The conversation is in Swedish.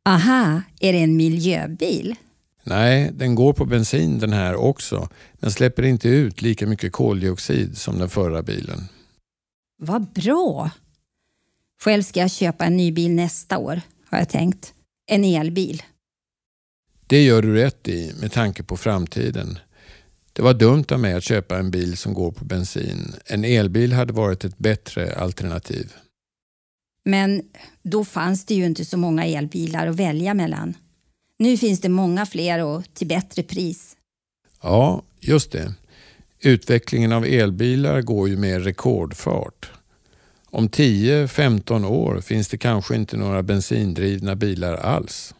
Aha, är det en miljöbil? Nej, den går på bensin den här också, men släpper inte ut lika mycket koldioxid som den förra bilen. Vad bra! Själv ska jag köpa en ny bil nästa år, har jag tänkt. En elbil. Det gör du rätt i med tanke på framtiden. Det var dumt av mig att köpa en bil som går på bensin. En elbil hade varit ett bättre alternativ. Men då fanns det ju inte så många elbilar att välja mellan. Nu finns det många fler och till bättre pris. Ja, just det. Utvecklingen av elbilar går ju med rekordfart. Om 10-15 år finns det kanske inte några bensindrivna bilar alls.